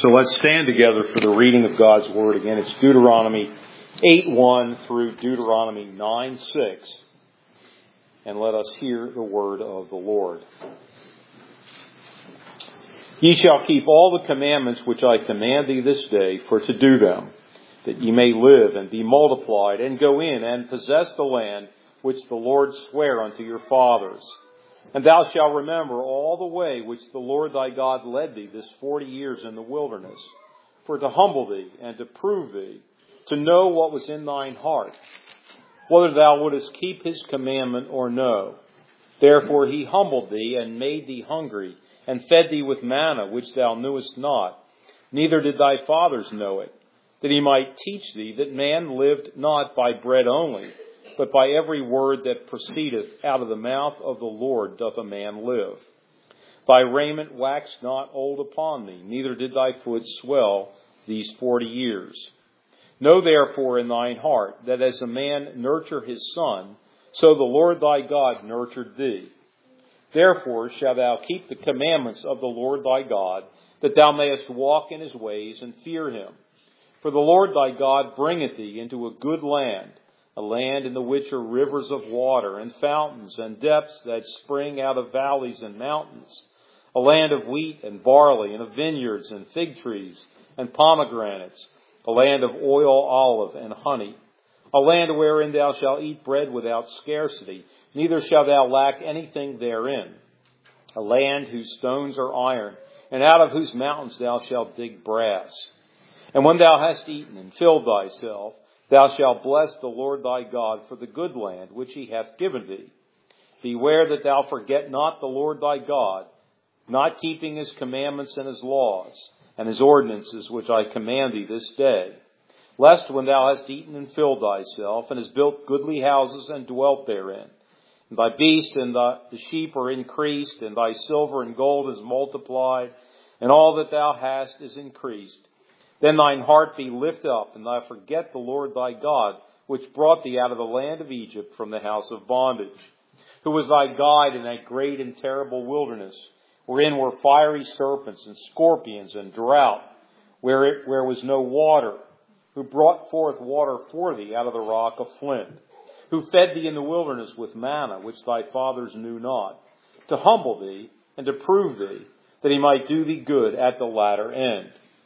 So let's stand together for the reading of God's Word. Again, it's Deuteronomy 8:1 through Deuteronomy 9:6. And let us hear the word of the Lord. Ye shall keep all the commandments which I command thee this day, for to do them, that ye may live and be multiplied, and go in and possess the land which the Lord sware unto your fathers. And thou shalt remember all the way which the Lord thy God led thee this 40 years in the wilderness, for to humble thee and to prove thee, to know what was in thine heart, whether thou wouldest keep his commandment or no. Therefore he humbled thee and made thee hungry, and fed thee with manna which thou knewest not, neither did thy fathers know it, that he might teach thee that man lived not by bread only, but by every word that proceedeth out of the mouth of the Lord doth a man live. Thy raiment waxed not old upon thee, neither did thy foot swell these 40 years. Know therefore in thine heart that as a man nurture his son, so the Lord thy God nurtured thee. Therefore shalt thou keep the commandments of the Lord thy God, that thou mayest walk in his ways and fear him. For the Lord thy God bringeth thee into a good land, a land in the which are rivers of water, and fountains, and depths that spring out of valleys and mountains, a land of wheat and barley, and of vineyards and fig trees and pomegranates, a land of oil, olive, and honey, a land wherein thou shalt eat bread without scarcity, neither shalt thou lack anything therein, a land whose stones are iron, and out of whose mountains thou shalt dig brass. And when thou hast eaten and filled thyself, thou shalt bless the Lord thy God for the good land which he hath given thee. Beware that thou forget not the Lord thy God, not keeping his commandments and his laws, and his ordinances which I command thee this day. Lest when thou hast eaten and filled thyself, and hast built goodly houses and dwelt therein, and thy beasts and the sheep are increased, and thy silver and gold is multiplied, and all that thou hast is increased, then thine heart be lift up, and thou forget the Lord thy God, which brought thee out of the land of Egypt from the house of bondage, who was thy guide in that great and terrible wilderness, wherein were fiery serpents and scorpions and drought, where was no water, who brought forth water for thee out of the rock of flint, who fed thee in the wilderness with manna, which thy fathers knew not, to humble thee and to prove thee, that he might do thee good at the latter end.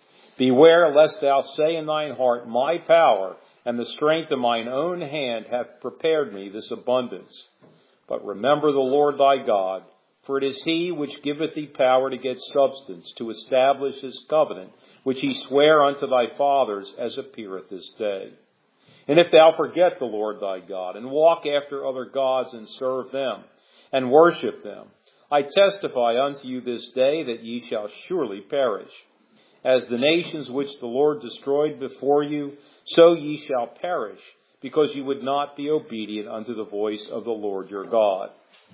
Beware lest thou say in thine heart, my power and the strength of mine own hand have prepared me this abundance. But remember the Lord thy God, for it is he which giveth thee power to get substance, to establish his covenant, which he sware unto thy fathers, as appeareth this day. And if thou forget the Lord thy God, and walk after other gods, and serve them, and worship them, I testify unto you this day that ye shall surely perish. As the nations which the Lord destroyed before you, so ye shall perish, because ye would not be obedient unto the voice of the Lord your God.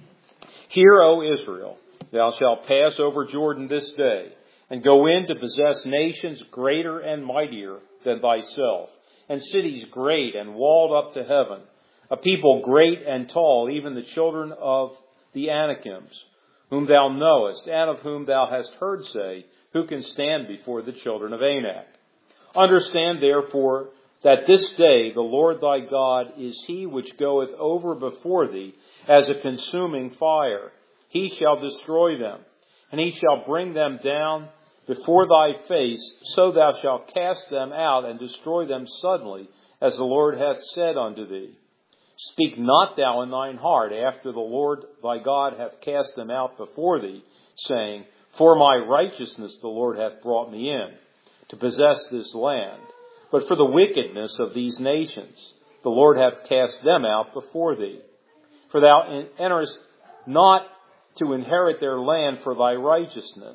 Hear, O Israel, thou shalt pass over Jordan this day, and go in to possess nations greater and mightier than thyself, and cities great and walled up to heaven, a people great and tall, even the children of the Anakims, whom thou knowest, and of whom thou hast heard say, who can stand before the children of Anak? Understand therefore that this day the Lord thy God is he which goeth over before thee as a consuming fire. He shall destroy them, and he shall bring them down before thy face, so thou shalt cast them out and destroy them suddenly, as the Lord hath said unto thee. Speak not thou in thine heart after the Lord thy God hath cast them out before thee, saying, for my righteousness the Lord hath brought me in, to possess this land. But for the wickedness of these nations, the Lord hath cast them out before thee. For thou enterest not to inherit their land for thy righteousness,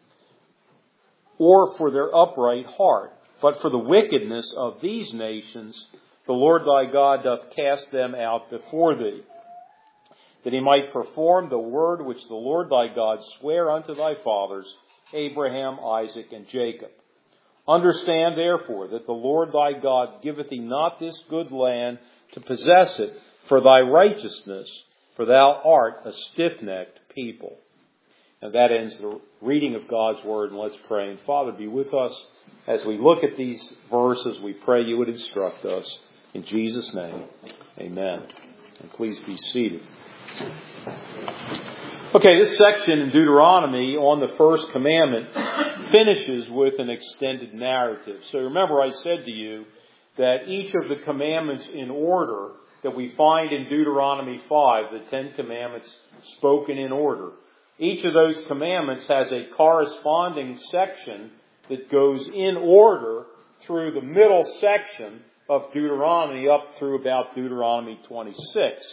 or for their upright heart, but for the wickedness of these nations, the Lord thy God doth cast them out before thee, that he might perform the word which the Lord thy God sware unto thy fathers, Abraham, Isaac, and Jacob. Understand therefore that the Lord thy God giveth thee not this good land to possess it for thy righteousness, for thou art a stiff-necked people. And that ends the reading of God's Word. And let's pray. And Father, be with us as we look at these verses. We pray you would instruct us. In Jesus' name, amen. And please be seated. Okay, this section in Deuteronomy on the first commandment finishes with an extended narrative. So remember I said to you that each of the commandments in order that we find in Deuteronomy 5, the 10 commandments spoken in order, each of those commandments has a corresponding section that goes in order through the middle section of Deuteronomy up through about Deuteronomy 26.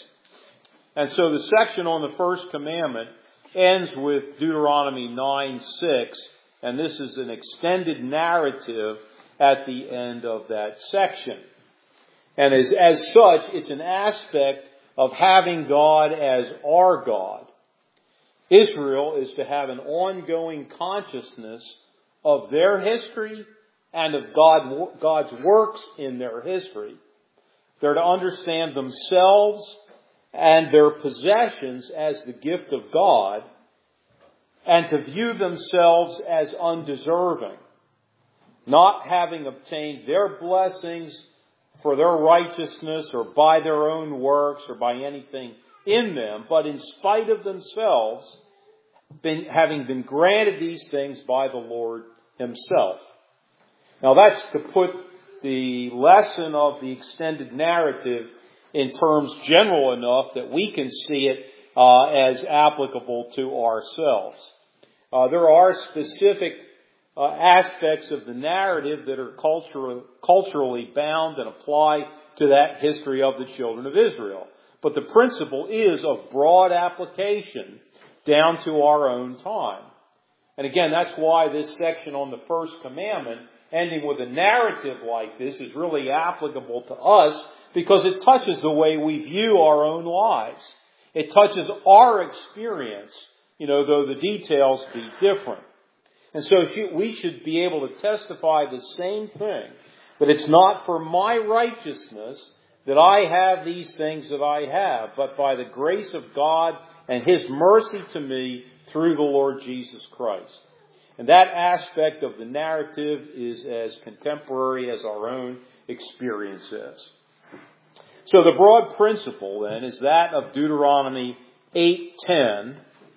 And so the section on the first commandment ends with Deuteronomy 9:6, and this is an extended narrative at the end of that section. And as such, it's an aspect of having God as our God. Israel is to have an ongoing consciousness of their history and of God's works in their history. They're to understand themselves and their possessions as the gift of God, and to view themselves as undeserving, not having obtained their blessings for their righteousness or by their own works or by anything in them, but in spite of themselves, having been granted these things by the Lord Himself. Now that's to put the lesson of the extended narrative in terms general enough that we can see it as applicable to ourselves. There are specific aspects of the narrative that are culturally bound and apply to that history of the children of Israel. But the principle is of broad application down to our own time. And again, that's why this section on the first commandment, ending with a narrative like this, is really applicable to us, because it touches the way we view our own lives. It touches our experience, though the details be different. And so we should be able to testify the same thing, that it's not for my righteousness that I have these things that I have, but by the grace of God and His mercy to me through the Lord Jesus Christ. And that aspect of the narrative is as contemporary as our own experience is. So the broad principle then is that of Deuteronomy 8:10.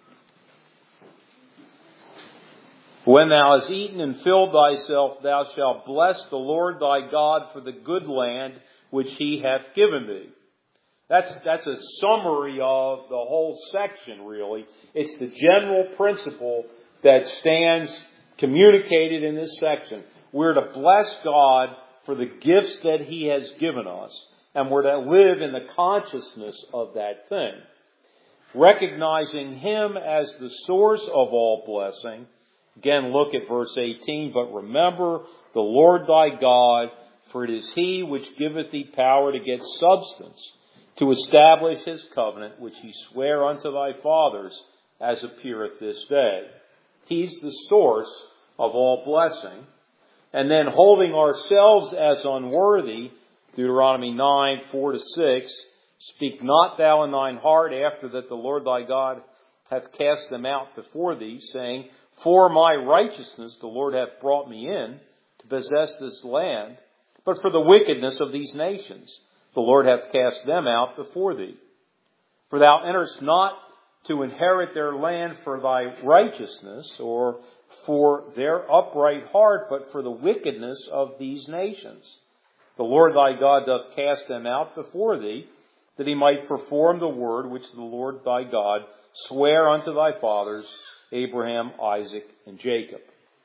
When thou hast eaten and filled thyself, thou shalt bless the Lord thy God for the good land which He hath given thee. That's a summary of the whole section, really. It's the general principle that stands communicated in this section. We're to bless God for the gifts that He has given us, and we're to live in the consciousness of that thing, recognizing Him as the source of all blessing. Again, look at verse 18. But remember the Lord thy God, for it is He which giveth thee power to get substance, to establish His covenant, which He sware unto thy fathers, as appeareth this day. He's the source of all blessing. And then holding ourselves as unworthy, Deuteronomy 9:4-6, speak not thou in thine heart after that the Lord thy God hath cast them out before thee, saying, for my righteousness the Lord hath brought me in to possess this land, but for the wickedness of these nations the Lord hath cast them out before thee. For thou enterest not to inherit their land for thy righteousness, or for their upright heart, but for the wickedness of these nations. The Lord thy God doth cast them out before thee, that He might perform the word which the Lord thy God sware unto thy fathers, Abraham, Isaac, and Jacob.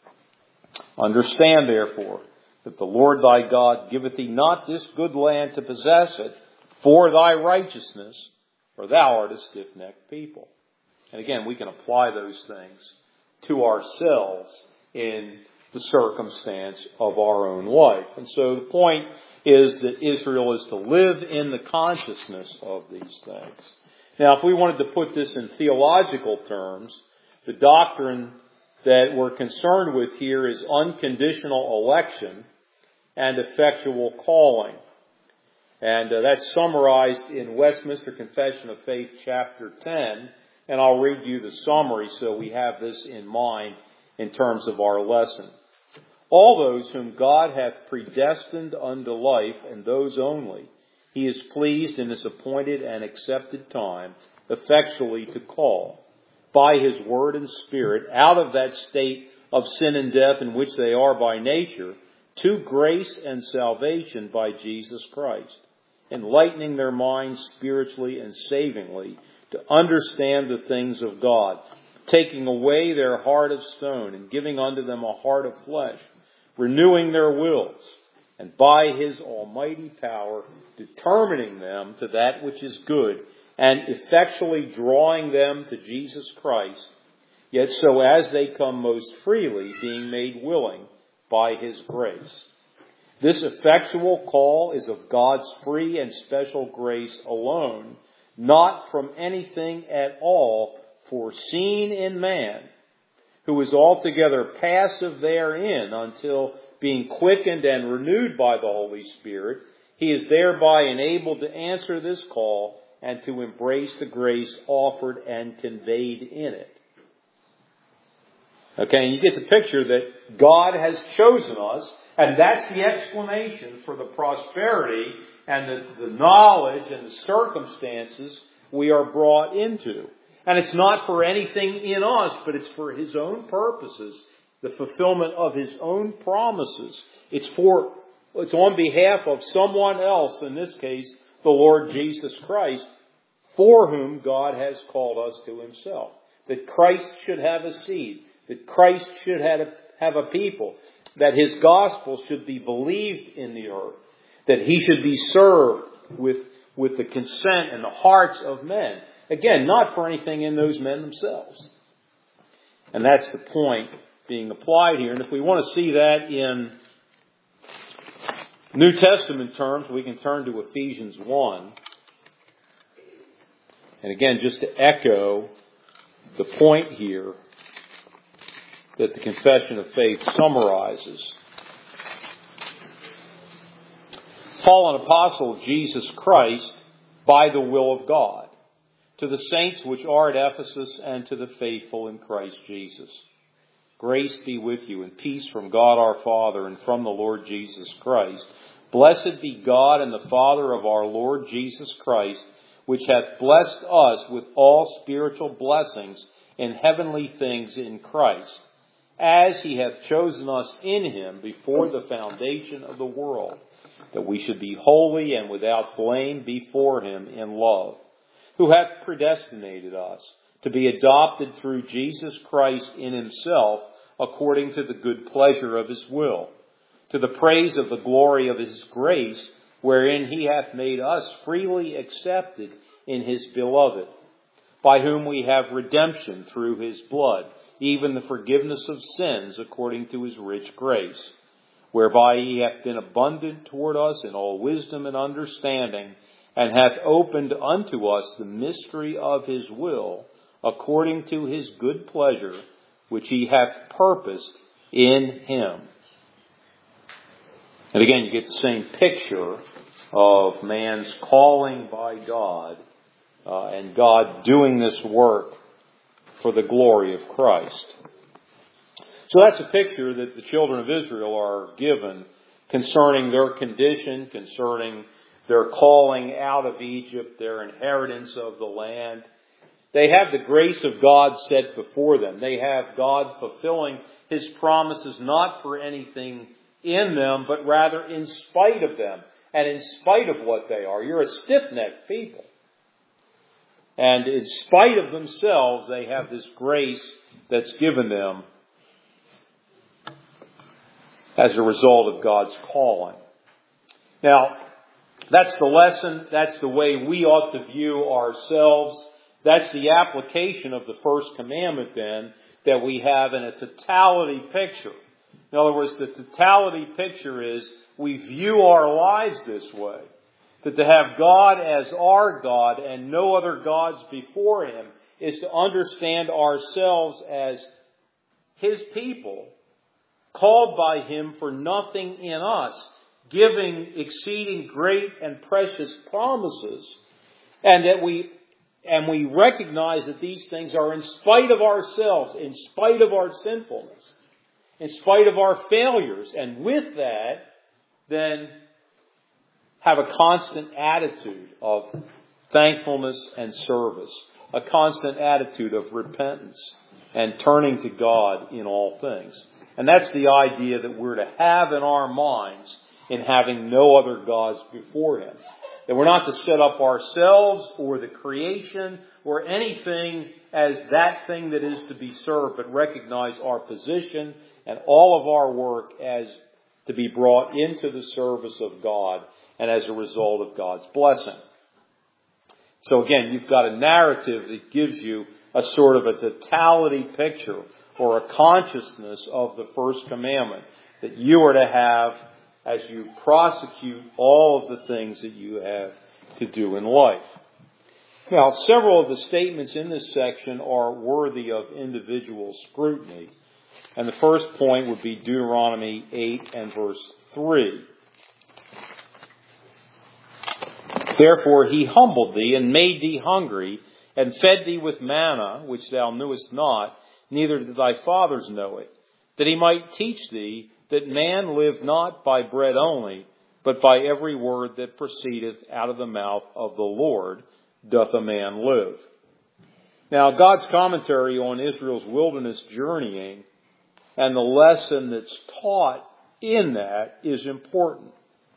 Understand, therefore, that the Lord thy God giveth thee not this good land to possess it for thy righteousness, for thou art a stiff-necked people. And again, we can apply those things to ourselves in the circumstance of our own life. And so the point is that Israel is to live in the consciousness of these things. Now, if we wanted to put this in theological terms, the doctrine that we're concerned with here is unconditional election and effectual calling. And that's summarized in Westminster Confession of Faith, chapter 10. And I'll read you the summary so we have this in mind in terms of our lesson. All those whom God hath predestined unto life, and those only, He is pleased in His appointed and accepted time effectually to call, by His word and Spirit, out of that state of sin and death in which they are by nature, to grace and salvation by Jesus Christ, enlightening their minds spiritually and savingly to understand the things of God, taking away their heart of stone and giving unto them a heart of flesh, renewing their wills, and by His almighty power determining them to that which is good, and effectually drawing them to Jesus Christ, yet so as they come most freely, being made willing by His grace. This effectual call is of God's free and special grace alone, not from anything at all foreseen in man, who is altogether passive therein, until, being quickened and renewed by the Holy Spirit, he is thereby enabled to answer this call and to embrace the grace offered and conveyed in it. Okay, and you get the picture that God has chosen us, and that's the explanation for the prosperity and the knowledge and the circumstances we are brought into. And it's not for anything in us, but it's for His own purposes, the fulfillment of His own promises. It's on behalf of someone else, in this case, the Lord Jesus Christ, for whom God has called us to Himself. That Christ should have a seed, that Christ should have a people, that His gospel should be believed in the earth, that He should be served with the consent and the hearts of men. Again, not for anything in those men themselves. And that's the point being applied here. And if we want to see that in New Testament terms, we can turn to Ephesians 1. And again, just to echo the point here that the Confession of Faith summarizes. Paul, an apostle of Jesus Christ, by the will of God, to the saints which are at Ephesus, and to the faithful in Christ Jesus. Grace be with you, and peace from God our Father and from the Lord Jesus Christ. Blessed be God and the Father of our Lord Jesus Christ, which hath blessed us with all spiritual blessings in heavenly things in Christ, as He hath chosen us in Him before the foundation of the world, that we should be holy and without blame before Him in love, who hath predestinated us to be adopted through Jesus Christ in Himself, according to the good pleasure of His will, to the praise of the glory of His grace, wherein He hath made us freely accepted in His beloved, by whom we have redemption through His blood, even the forgiveness of sins according to His rich grace, whereby He hath been abundant toward us in all wisdom and understanding, and hath opened unto us the mystery of His will, according to His good pleasure, which He hath purposed in Him. And again, you get the same picture of man's calling by God, and God doing this work for the glory of Christ. So that's a picture that the children of Israel are given concerning their condition, concerning their calling out of Egypt, their inheritance of the land. They have the grace of God set before them. They have God fulfilling His promises not for anything in them, but rather in spite of them and in spite of what they are. You're a stiff-necked people. And in spite of themselves, they have this grace that's given them as a result of God's calling. Now, that's the lesson. That's the way we ought to view ourselves. That's the application of the first commandment, then, that we have in a totality picture. In other words, the totality picture is we view our lives this way. That to have God as our God and no other gods before Him is to understand ourselves as His people, called by Him for nothing in us, giving exceeding great and precious promises, and that we And we recognize that these things are in spite of ourselves, in spite of our sinfulness, in spite of our failures. And with that, then have a constant attitude of thankfulness and service, a constant attitude of repentance and turning to God in all things. And that's the idea that we're to have in our minds in having no other gods before Him. That we're not to set up ourselves or the creation or anything as that thing that is to be served, but recognize our position and all of our work as to be brought into the service of God and as a result of God's blessing. So again, you've got a narrative that gives you a sort of a totality picture or a consciousness of the first commandment that you are to have as you prosecute all of the things that you have to do in life. Now, several of the statements in this section are worthy of individual scrutiny. And the first point would be Deuteronomy 8 and verse 3. Therefore he humbled thee and made thee hungry and fed thee with manna, which thou knewest not, neither did thy fathers know it, that he might teach thee that man live not by bread only, but by every word that proceedeth out of the mouth of the Lord doth a man live. Now, God's commentary on Israel's wilderness journeying and the lesson that's taught in that is important.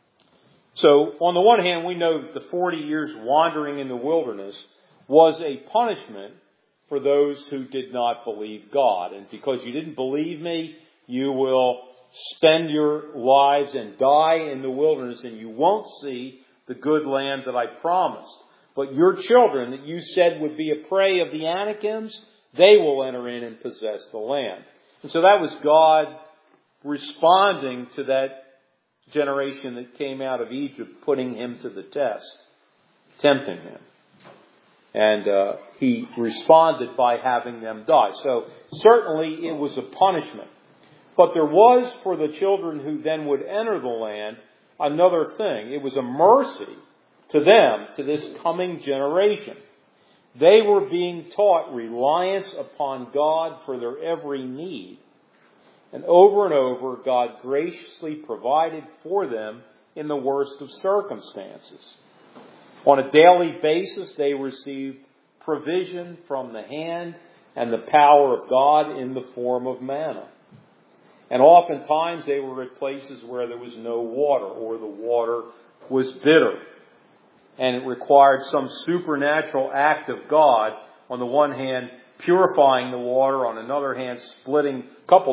So, on the one hand, we know that the 40 years wandering in the wilderness was a punishment for those who did not believe God. And because you didn't believe me, you will spend your lives and die in the wilderness, and you won't see the good land that I promised. But your children that you said would be a prey of the Anakims, they will enter in and possess the land. And so that was God responding to that generation that came out of Egypt, putting him to the test, tempting him. And he responded by having them die. So certainly it was a punishment. But there was, for the children who then would enter the land, another thing. It was a mercy to them, to this coming generation. They were being taught reliance upon God for their every need. And over, God graciously provided for them in the worst of circumstances. On a daily basis, they received provision from the hand and the power of God in the form of manna. And oftentimes they were at places where there was no water, or the water was bitter. And it required some supernatural act of God, on the one hand purifying the water, on another hand splitting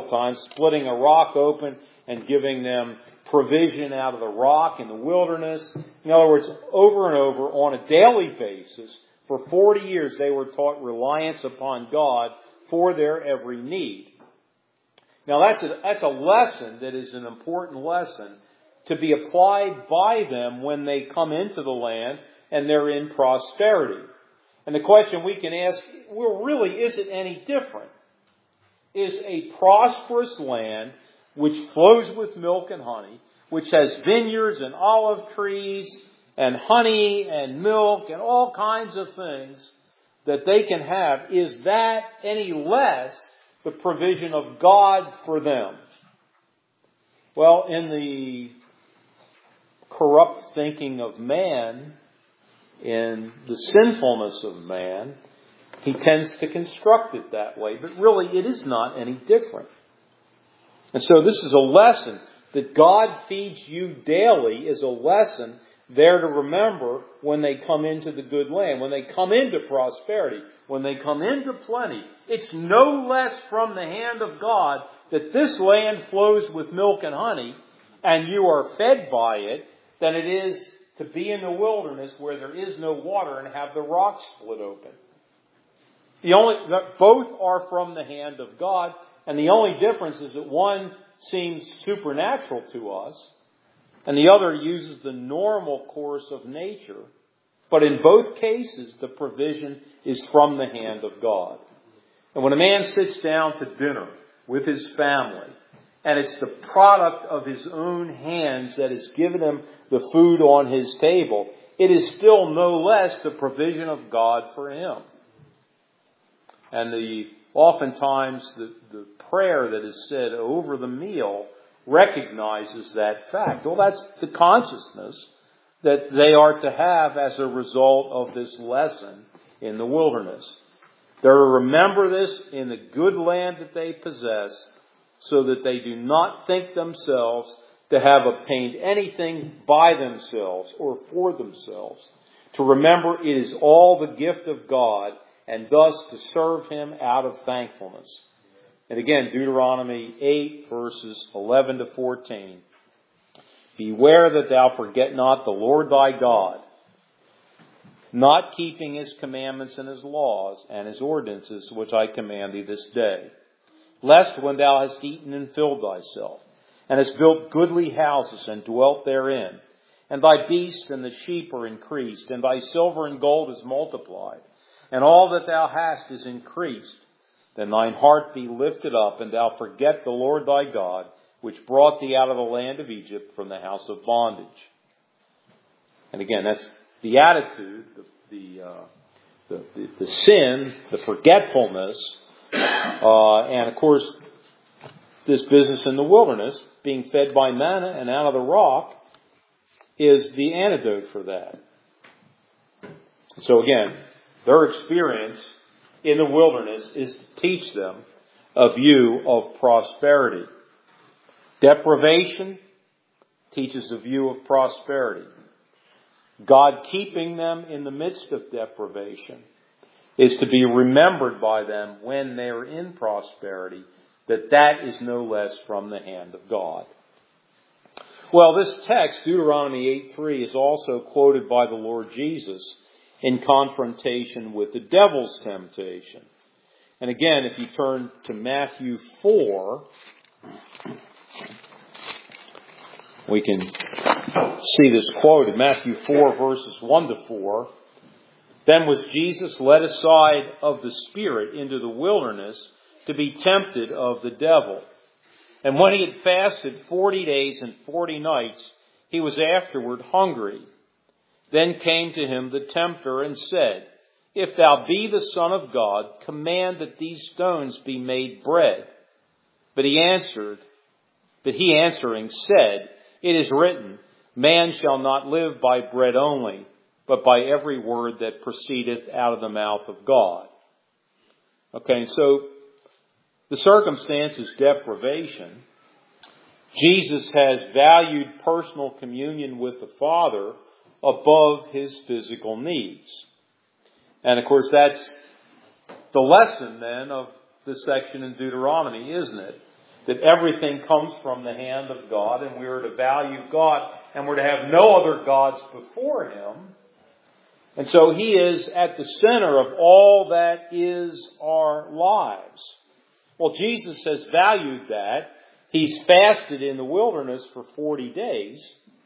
a rock open and giving them provision out of the rock in the wilderness. In other words, over and over, on a daily basis, for 40 years they were taught reliance upon God for their every need. Now that's a lesson that is an important lesson to be applied by them when they come into the land and they're in prosperity. And the question we can ask, well, really, is it any different? Is a prosperous land which flows with milk and honey, which has vineyards and olive trees and honey and milk and all kinds of things that they can have, is that any less the provision of God for them? Well, in the corrupt thinking of man, in the sinfulness of man, he tends to construct it that way. But really, it is not any different. And so this is a lesson that God feeds you daily, is a lesson there to remember when they come into the good land, when they come into prosperity, when they come into plenty. It's no less from the hand of God that this land flows with milk and honey and you are fed by it than it is to be in the wilderness where there is no water and have the rocks split open. Both are from the hand of God, and the only difference is that one seems supernatural to us and the other uses the normal course of nature. But in both cases, the provision is from the hand of God. And when a man sits down to dinner with his family, and it's the product of his own hands that has given him the food on his table, it is still no less the provision of God for him. And oftentimes the prayer that is said over the meal recognizes that fact. Well, that's the consciousness that they are to have as a result of this lesson in the wilderness. They're to remember this in the good land that they possess, so that they do not think themselves to have obtained anything by themselves or for themselves. To remember it is all the gift of God, and thus to serve him out of thankfulness. And again, Deuteronomy 8 verses 11 to 14. Beware that thou forget not the Lord thy God, not keeping his commandments and his laws and his ordinances which I command thee this day. Lest when thou hast eaten and filled thyself, and hast built goodly houses and dwelt therein, and thy beasts and the sheep are increased, and thy silver and gold is multiplied, and all that thou hast is increased, then thine heart be lifted up, and thou forget the Lord thy God, which brought thee out of the land of Egypt from the house of bondage. And again, that's the attitude, the sin, the forgetfulness, and of course, this business in the wilderness, being fed by manna and out of the rock, is the antidote for that. So again, their experience in the wilderness is to teach them a view of prosperity. Deprivation teaches a view of prosperity. God keeping them in the midst of deprivation is to be remembered by them when they are in prosperity, that is no less from the hand of God. Well, this text, Deuteronomy 8:3, is also quoted by the Lord Jesus in confrontation with the devil's temptation. And again, if you turn to Matthew 4, we can see this quoted. Matthew 4 verses 1 to 4. Then was Jesus led aside of the Spirit into the wilderness to be tempted of the devil. And when he had fasted 40 days and 40 nights, he was afterward hungry. Then came to him the tempter and said, If thou be the Son of God, command that these stones be made bread. But he answering said, It is written, Man shall not live by bread only, but by every word that proceedeth out of the mouth of God. Okay, so the circumstance is deprivation. Jesus has valued personal communion with the Father above his physical needs. And of course, that's the lesson then of this section in Deuteronomy, isn't it? That everything comes from the hand of God, and we are to value God, and we're to have no other gods before him. And so he is at the center of all that is our lives. Well, Jesus has valued that. He's fasted in the wilderness for 40 days.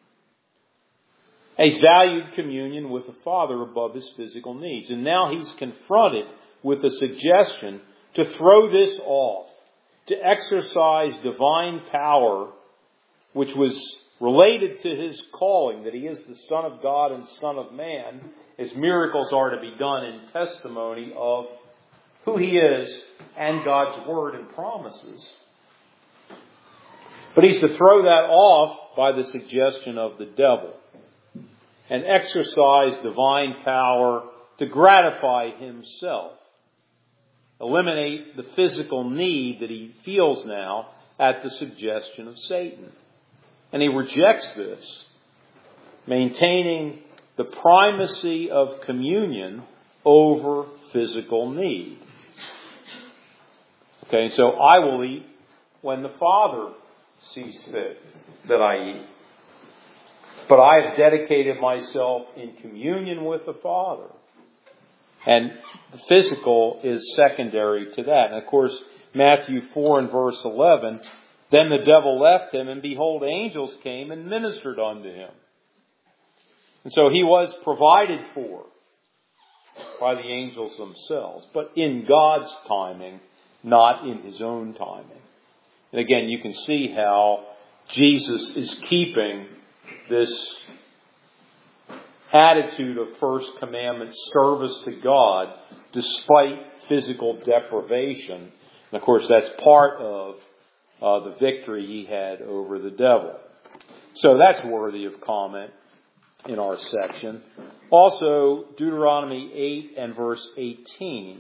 He's valued communion with the Father above his physical needs. And now he's confronted with a suggestion to throw this off, to exercise divine power, which was related to his calling, that he is the Son of God and Son of Man, as miracles are to be done in testimony of who he is and God's word and promises. But he's to throw that off by the suggestion of the devil and exercise divine power to gratify himself. Eliminate the physical need that he feels now at the suggestion of Satan. And he rejects this, maintaining the primacy of communion over physical need. Okay, so I will eat when the Father sees fit that I eat. But I have dedicated myself in communion with the Father. And the physical is secondary to that. And of course, Matthew 4 and verse 11, Then the devil left him, and behold, angels came and ministered unto him. And so he was provided for by the angels themselves, but in God's timing, not in his own timing. And again, you can see how Jesus is keeping this attitude of First Commandment service to God despite physical deprivation. And of course, that's part of the victory he had over the devil. So that's worthy of comment in our section. Also, Deuteronomy 8 and verse 18.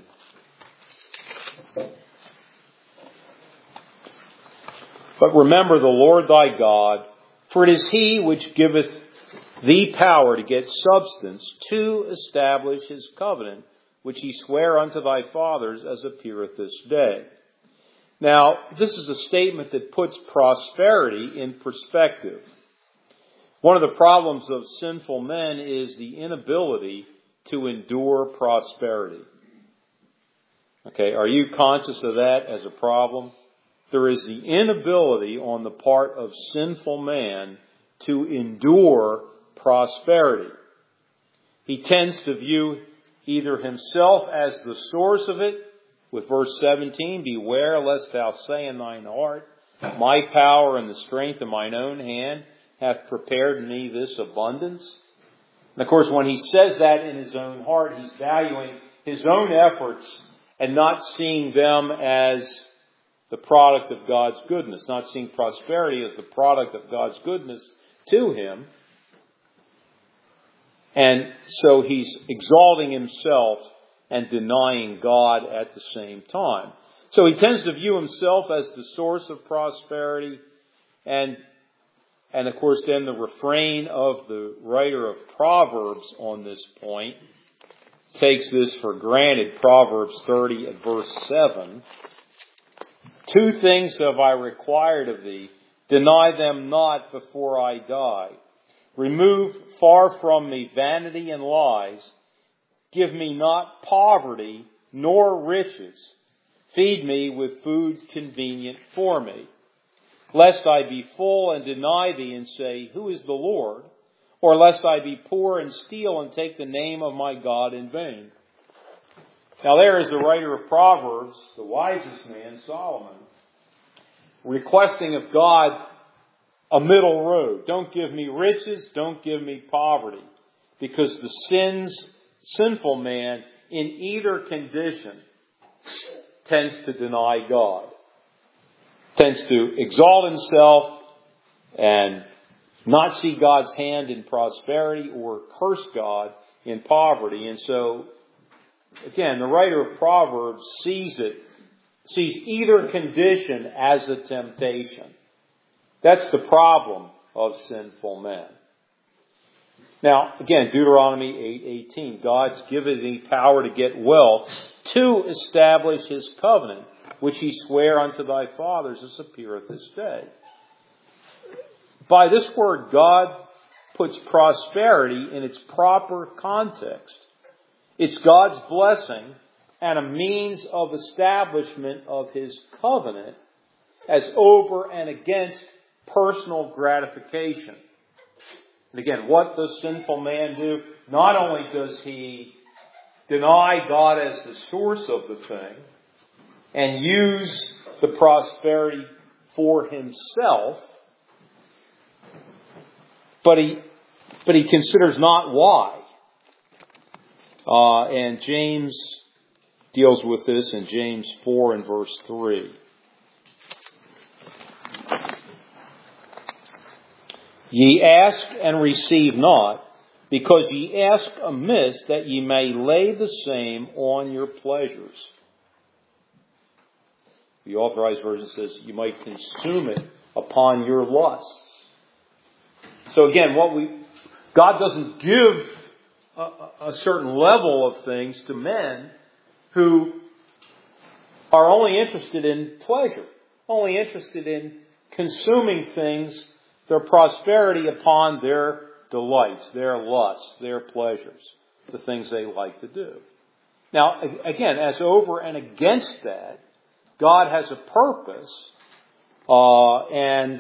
But remember the Lord thy God, for it is he which giveth thee power to get substance to establish his covenant, which he sware unto thy fathers, as appeareth this day. Now, this is a statement that puts prosperity in perspective. One of the problems of sinful men is the inability to endure prosperity. Okay, are you conscious of that as a problem? There is the inability on the part of sinful man to endure prosperity. He tends to view either himself as the source of it, with verse 17, beware lest thou say in thine heart, my power and the strength of mine own hand hath prepared me this abundance. And of course, when he says that in his own heart, he's valuing his own efforts and not seeing them as the product of God's goodness, not seeing prosperity as the product of God's goodness to him. And so he's exalting himself and denying God at the same time. So he tends to view himself as the source of prosperity. And of course then the refrain of the writer of Proverbs on this point takes this for granted. Proverbs 30 and verse 7. 2 things have I required of thee. Deny them not before I die. Remove far from me vanity and lies. Give me not poverty nor riches. Feed me with food convenient for me. Lest I be full and deny thee and say, who is the Lord? Or lest I be poor and steal and take the name of my God in vain. Now there is the writer of Proverbs, the wisest man, Solomon, requesting of God a middle road. Don't give me riches, don't give me poverty. Because the sinful man in either condition tends to deny God. Tends to exalt himself and not see God's hand in prosperity or curse God in poverty. And so, again, the writer of Proverbs sees either condition as a temptation. That's the problem of sinful men. Now, again, Deuteronomy 8:18. God's given thee power to get wealth to establish his covenant, which he sware unto thy fathers, as appeareth this day. By this word, God puts prosperity in its proper context. It's God's blessing and a means of establishment of his covenant as over and against personal gratification. And again, what does sinful man do? Not only does he deny God as the source of the thing and use the prosperity for himself, but he considers not why. And James deals with this in James 4 and verse 3. Ye ask and receive not, because ye ask amiss, that ye may lay the same on your pleasures. The Authorized Version says you might consume it upon your lusts. So again, God doesn't give a certain level of things to men who are only interested in pleasure, only interested in consuming things, their prosperity upon their delights, their lusts, their pleasures, the things they like to do. Now, again, as over and against that, God has a purpose, and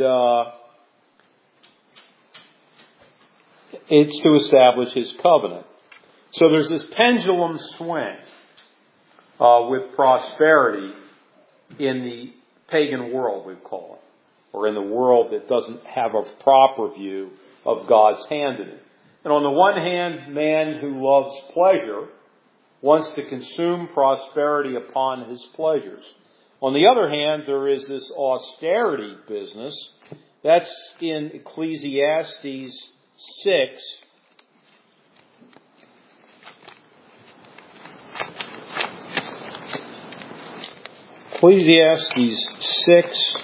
it's to establish his covenant. So there's this pendulum swing with prosperity in the pagan world, we call it, or in the world that doesn't have a proper view of God's hand in it. And on the one hand, man who loves pleasure wants to consume prosperity upon his pleasures. On the other hand, there is this austerity business. That's in Ecclesiastes 6. Ecclesiastes 6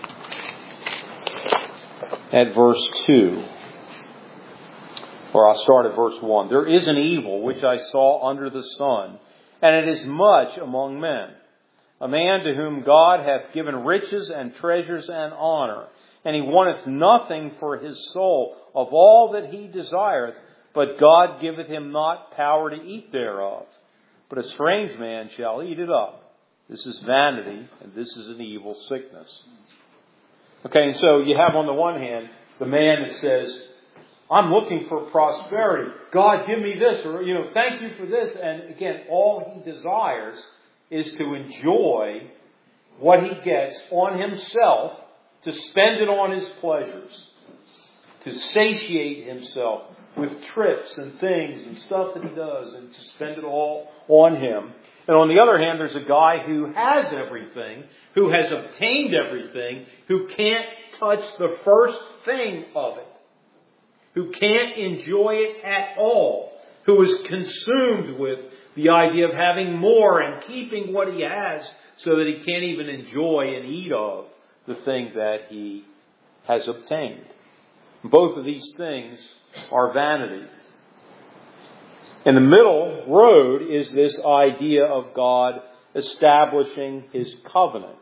at verse 2. Or I'll start at verse 1. There is an evil which I saw under the sun, and it is much among men. A man to whom God hath given riches and treasures and honor, and he wanteth nothing for his soul of all that he desireth, but God giveth him not power to eat thereof. But a strange man shall eat it up. This is vanity, and this is an evil sickness. Okay, and so you have on the one hand the man that says, I'm looking for prosperity. God, give me this, or, thank you for this. And again, all he desires is to enjoy what he gets on himself, to spend it on his pleasures, to satiate himself with trips and things and stuff that he does, and to spend it all on him. And on the other hand, there's a guy who has everything, who has obtained everything, who can't touch the first thing of it, who can't enjoy it at all, who is consumed with the idea of having more and keeping what he has so that he can't even enjoy and eat of the thing that he has obtained. Both of these things are vanity. In the middle road is this idea of God establishing His covenant.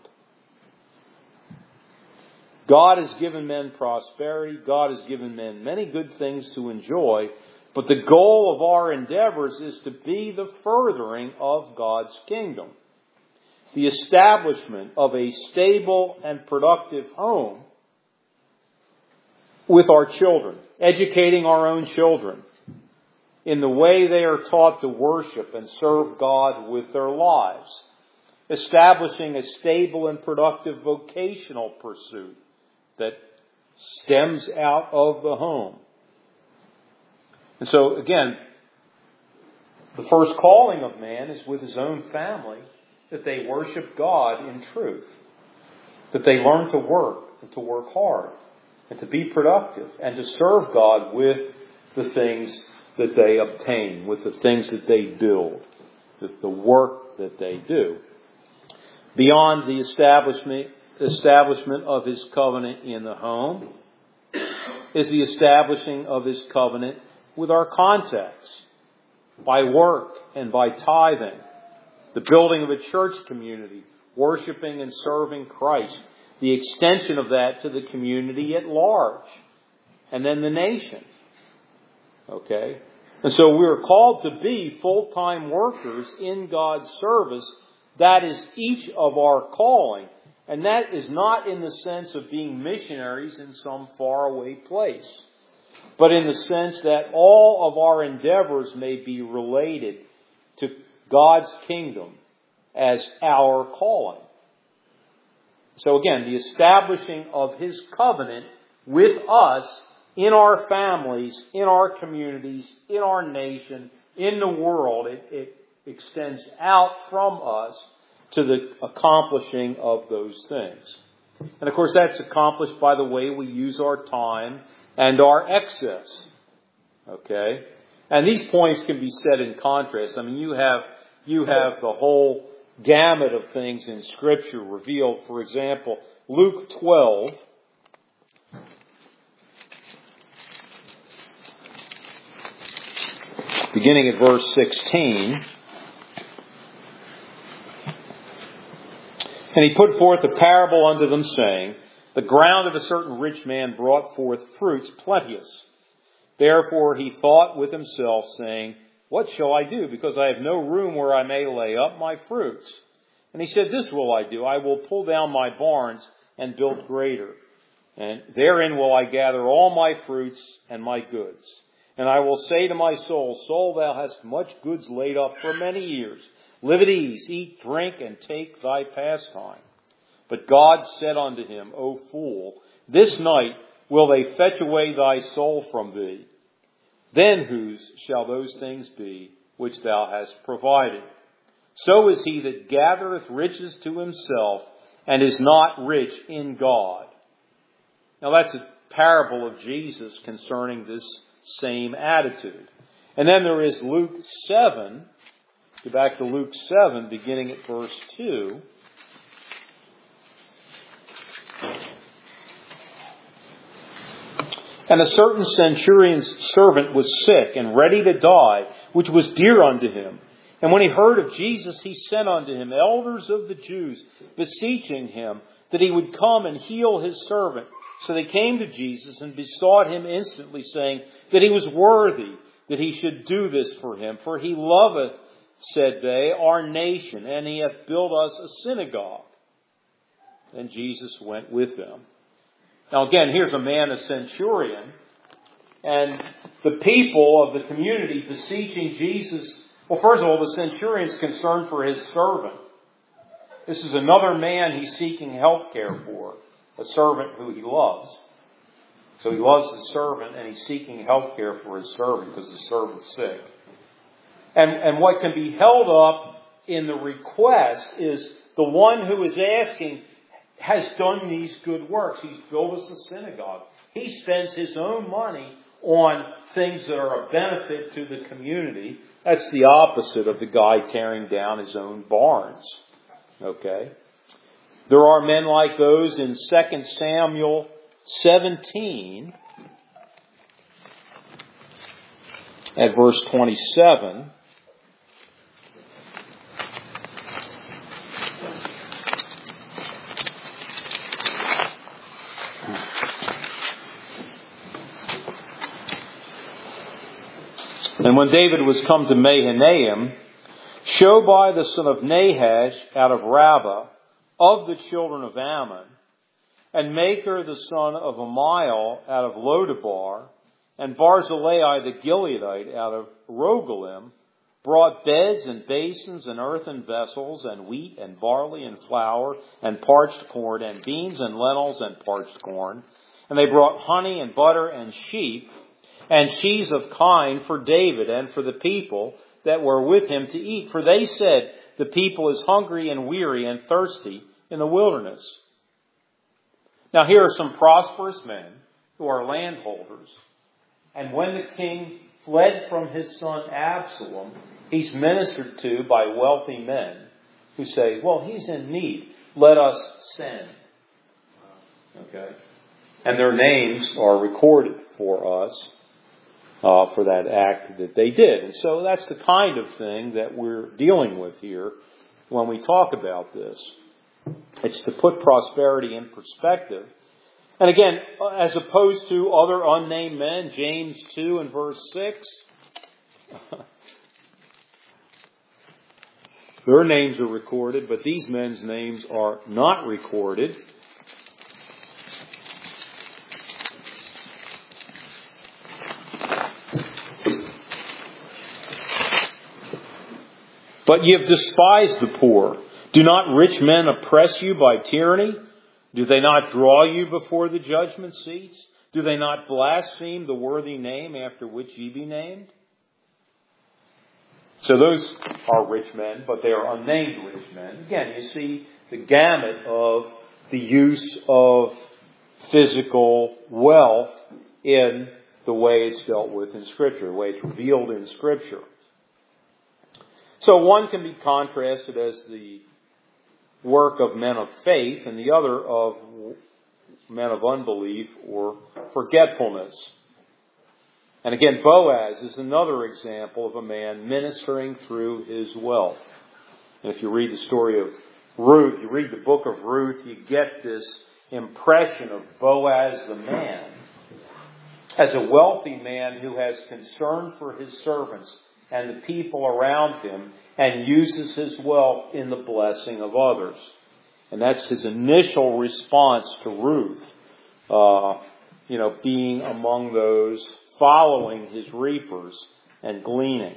God has given men prosperity. God has given men many good things to enjoy. But the goal of our endeavors is to be the furthering of God's kingdom. The establishment of a stable and productive home with our children. Educating our own children in the way they are taught to worship and serve God with their lives. Establishing a stable and productive vocational pursuit that stems out of the home. And so, again, the first calling of man is with his own family, that they worship God in truth, that they learn to work and to work hard and to be productive and to serve God with the things that they obtain, with the things that they build, with the work that they do. Beyond the establishment of His covenant in the home is the establishing of His covenant with our contacts, by work and by tithing, the building of a church community, worshiping and serving Christ, the extension of that to the community at large, and then the nation. Okay? And so we're called to be full-time workers in God's service. That is each of our calling. And that is not in the sense of being missionaries in some faraway place, but in the sense that all of our endeavors may be related to God's kingdom as our calling. So again, the establishing of His covenant with us in our families, in our communities, in our nation, in the world, it extends out from us to the accomplishing of those things. And of course that's accomplished by the way we use our time and our excess. Okay? And these points can be set in contrast. I mean, you have the whole gamut of things in Scripture revealed. For example, Luke 12, beginning at verse 16. And He put forth a parable unto them, saying, The ground of a certain rich man brought forth fruits plenteous. Therefore he thought with himself, saying, What shall I do? Because I have no room where I may lay up my fruits. And he said, This will I do. I will pull down my barns and build greater. And therein will I gather all my fruits and my goods. And I will say to my soul, Soul, thou hast much goods laid up for many years. Live at ease, eat, drink, and take thy pastime. But God said unto him, O fool, this night will they fetch away thy soul from thee. then whose shall those things be which thou hast provided? So is he that gathereth riches to himself and is not rich in God. Now that's a parable of Jesus concerning this same attitude. And then there is Luke 7. Go back to Luke 7, beginning at verse 2. And a certain centurion's servant was sick and ready to die, which was dear unto him. And when he heard of Jesus, he sent unto him elders of the Jews, beseeching him that he would come and heal his servant. So they came to Jesus and besought him instantly, saying that he was worthy that he should do this for him. For he loveth, said they, our nation, and he hath built us a synagogue. Then Jesus went with them. Now again, here's a man, a centurion, and the people of the community beseeching Jesus. Well, first of all, the centurion's concerned for his servant. This is another man he's seeking health care for, a servant who he loves. So he loves his servant and he's seeking health care for his servant because the servant's sick. And what can be held up in the request is the one who is asking has done these good works. He's built us a synagogue. He spends his own money on things that are a benefit to the community. That's the opposite of the guy tearing down his own barns. Okay? There are men like those in 2 Samuel 17 at verse 27. And when David was come to Mahanaim, Shobai the son of Nahash out of Rabbah, of the children of Ammon, and Maker the son of Amiel out of Lodabar, and Barzillai the Gileadite out of Rogelim, brought beds and basins and earthen vessels, and wheat and barley and flour, and parched corn, and beans and lentils and parched corn. And they brought honey and butter and sheep, and cheese of kine for David and for the people that were with him to eat. For they said, the people is hungry and weary and thirsty in the wilderness. Now here are some prosperous men who are landholders. And when the king fled from his son Absalom, he's ministered to by wealthy men who say, well, he's in need. Let us send. Okay. And their names are recorded for us. For that act that they did. And so that's the kind of thing that we're dealing with here when we talk about this. It's to put prosperity in perspective. And again, as opposed to other unnamed men, James 2 and verse 6, their names are recorded, but these men's names are not recorded. But ye have despised the poor. Do not rich men oppress you by tyranny? Do they not draw you before the judgment seats? Do they not blaspheme the worthy name after which ye be named? So those are rich men, but they are unnamed rich men. Again, you see the gamut of the use of physical wealth in the way it's dealt with in Scripture, the way it's revealed in Scripture. So one can be contrasted as the work of men of faith and the other of men of unbelief or forgetfulness. And again, Boaz is another example of a man ministering through his wealth. And if you read the story of Ruth, you read the book of Ruth, you get this impression of Boaz the man as a wealthy man who has concern for his servants and the people around him, and uses his wealth in the blessing of others. And that's his initial response to Ruth, being among those following his reapers and gleaning.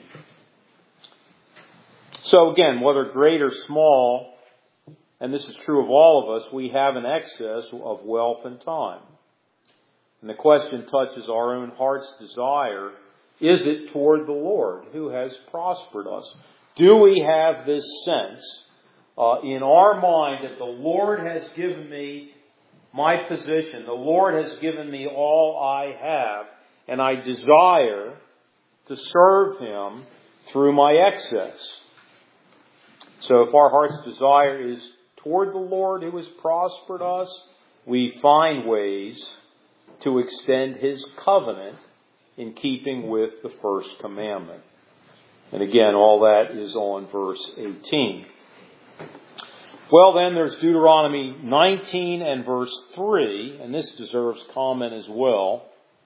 So again, whether great or small, and this is true of all of us, we have an excess of wealth and time. And the question touches our own heart's desire is it toward the Lord who has prospered us? Do we have this sense in our mind that the Lord has given me my position, the Lord has given me all I have, and I desire to serve Him through my excess? So if our heart's desire is toward the Lord who has prospered us, we find ways to extend His covenant in keeping with the first commandment. And again, all that is on verse 18. Well, then there's Deuteronomy 19 and verse 3, and this deserves comment as well.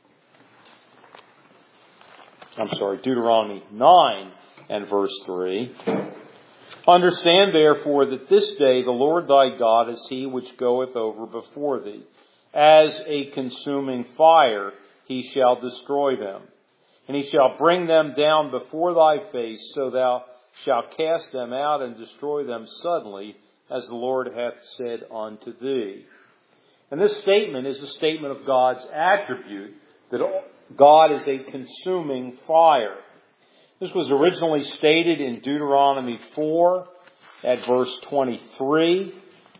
Deuteronomy 9 and verse 3. Understand therefore that this day the Lord thy God is He which goeth over before thee. As a consuming fire He shall destroy them. And He shall bring them down before thy face, so thou shalt cast them out and destroy them suddenly, as the Lord hath said unto thee. And this statement is a statement of God's attribute, that God is a consuming fire. This was originally stated in Deuteronomy 4 at verse 23.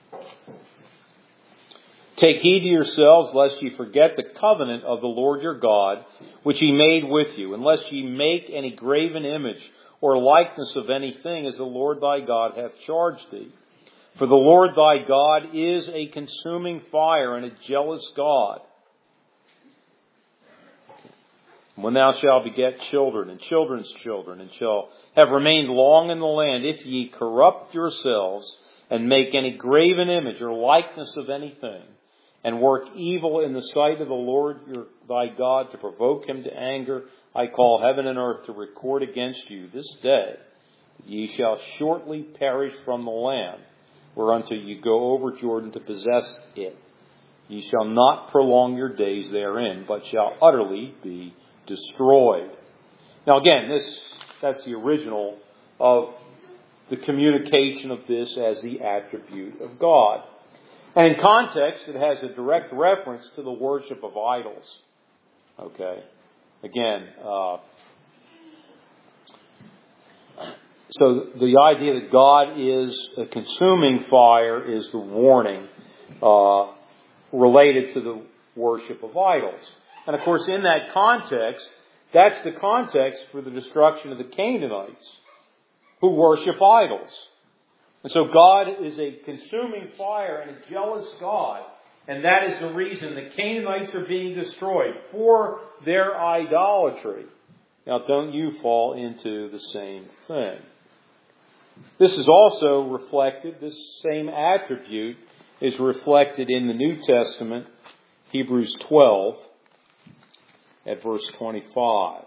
Take heed to yourselves, lest ye forget the covenant of the Lord your God, which He made with you, and lest ye make any graven image or likeness of anything, as the Lord thy God hath charged thee. For the Lord thy God is a consuming fire and a jealous God. When thou shalt beget children and children's children, and shall have remained long in the land, if ye corrupt yourselves and make any graven image or likeness of anything, and work evil in the sight of the Lord thy God to provoke Him to anger, I call heaven and earth to record against you this day that ye shall shortly perish from the land, whereunto ye go over Jordan to possess it. Ye shall not prolong your days therein, but shall utterly be destroyed. Now again, that's the original of the communication of this as the attribute of God. And in context, it has a direct reference to the worship of idols. Okay. Again, so the idea that God is a consuming fire is the warning related to the worship of idols. And of course, in that context, that's the context for the destruction of the Canaanites, who worship idols. And so God is a consuming fire and a jealous God. And that is the reason the Canaanites are being destroyed, for their idolatry. Now, don't you fall into the same thing. This is also reflected, this same attribute is reflected in the New Testament, Hebrews 12, at verse 25.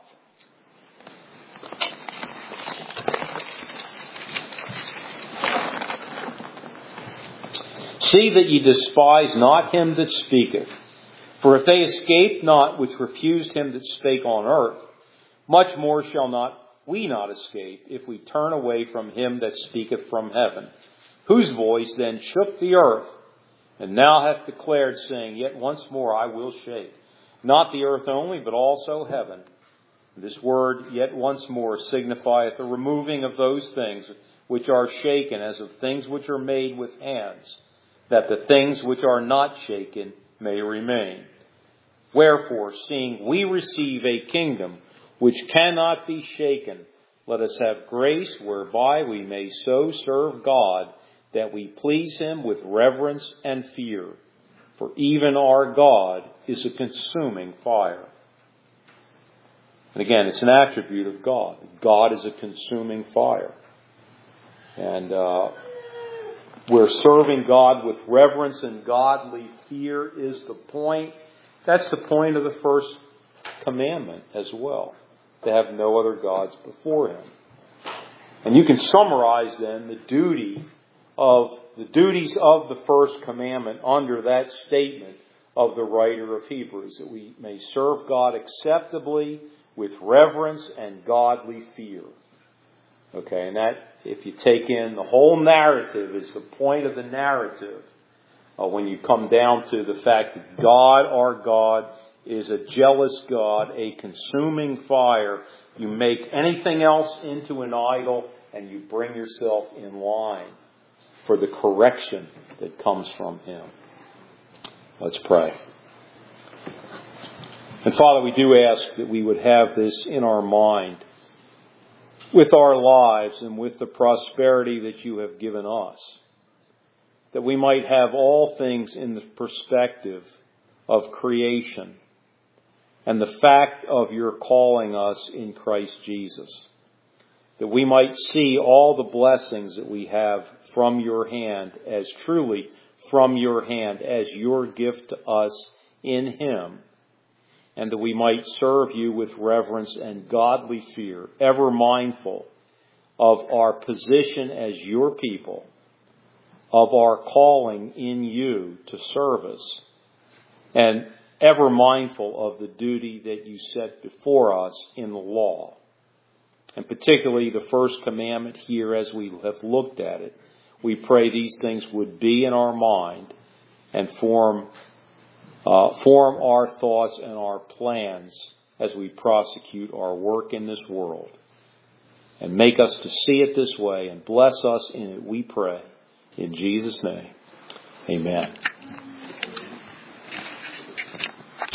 See that ye despise not him that speaketh. For if they escaped not which refused him that spake on earth, much more shall we not escape, if we turn away from him that speaketh from heaven, whose voice then shook the earth, and now hath declared, saying, Yet once more I will shake, not the earth only, but also heaven. This word, yet once more, signifieth the removing of those things which are shaken, as of things which are made with hands, that the things which are not shaken may remain. Wherefore, seeing we receive a kingdom which cannot be shaken, let us have grace whereby we may so serve God that we please Him with reverence and fear. For even our God is a consuming fire. And again, it's an attribute of God. God is a consuming fire. And we're serving God with reverence and godly fear is the point. That's the point of the first commandment as well. To have no other gods before Him. And you can summarize then the duties of the first commandment under that statement of the writer of Hebrews, that we may serve God acceptably with reverence and godly fear. Okay, and that, if you take in the whole narrative, is the point of the narrative. When you come down to the fact that God, our God, is a jealous God, a consuming fire. You make anything else into an idol, and you bring yourself in line for the correction that comes from Him. Let's pray. And Father, we do ask that we would have this in our mind with our lives and with the prosperity that you have given us, that we might have all things in the perspective of creation and the fact of your calling us in Christ Jesus, that we might see all the blessings that we have from your hand as truly from your hand, as your gift to us in Him, and that we might serve you with reverence and godly fear, ever mindful of our position as your people, of our calling in you to service, and ever mindful of the duty that you set before us in the law. And particularly the first commandment here as we have looked at it. We pray these things would be in our mind and form our thoughts and our plans as we prosecute our work in this world. And make us to see it this way and bless us in it, we pray. In Jesus' name, amen.